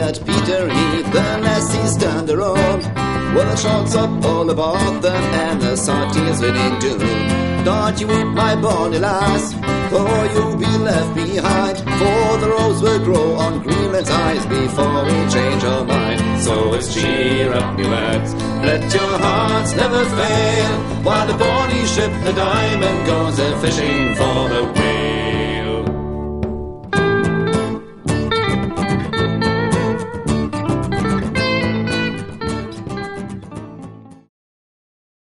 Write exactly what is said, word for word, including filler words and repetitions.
at Peter Heath, the lassies stand around, with the shots up all about them and the sarties winning too. Don't you weep, my bonny lass, for you'll be left behind, for the rose will grow on Greenland's eyes before we change our mind. So let's cheer up, me lads, let your hearts never fail, while the bonny ship, the Diamond, goes a-fishing for the